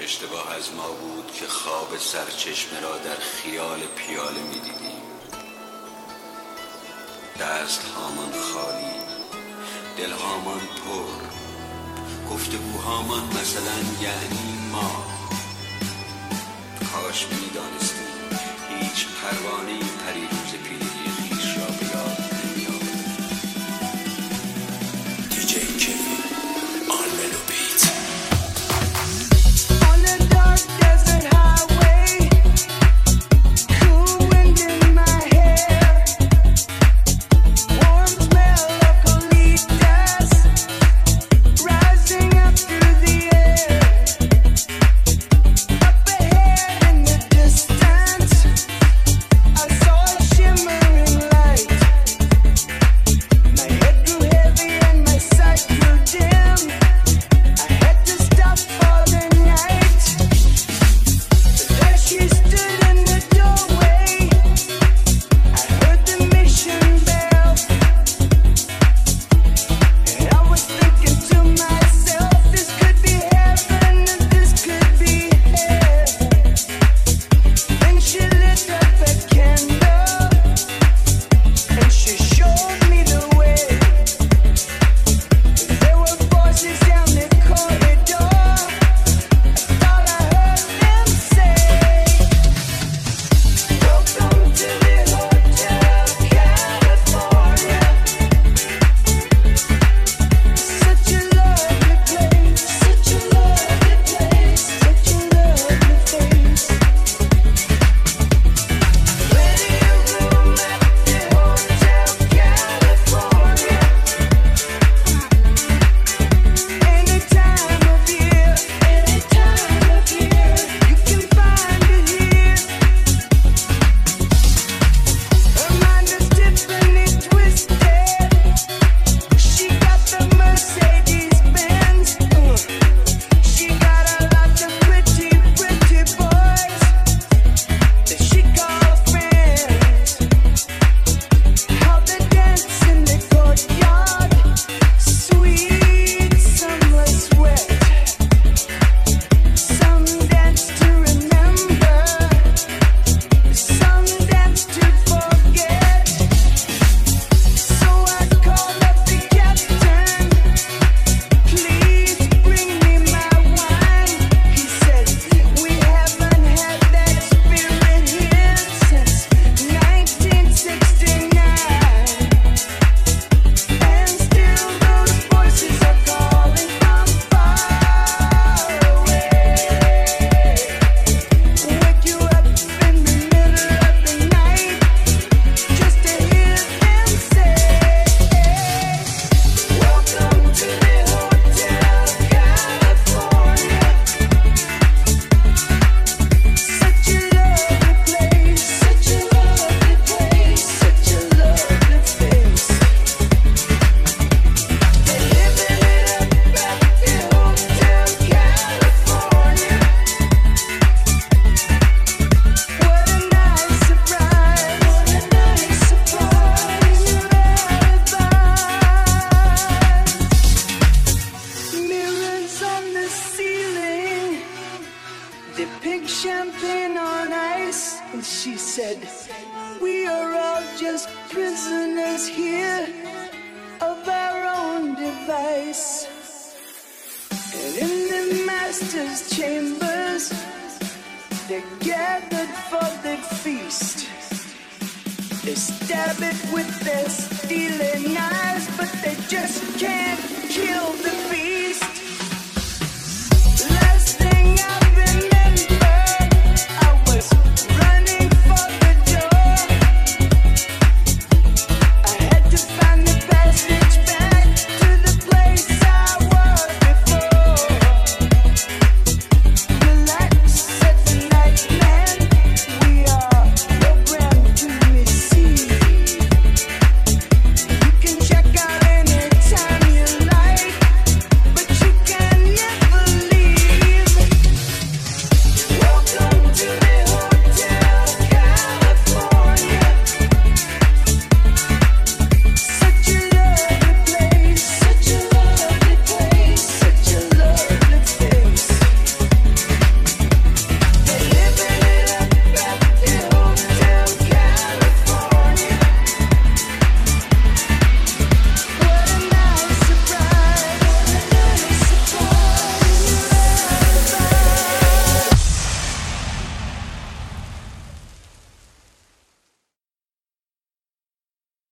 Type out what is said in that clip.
اشتباه از ما بود که خواب سرچشمه را در خیال پیاله می دیدیم. دست هامان خالی، دل هامان پر، گفتگوهامان مثلا یعنی ما. کاش می دانستیم هیچ پروانه‌ای پریروز پیری خویش را به یاد نمی آورد. دیجی کوین آن ملو بیت. Champagne on ice, and she said, we are all just prisoners here of our own device. And in the master's chambers, they're gathered for the feast. They stab it with their steel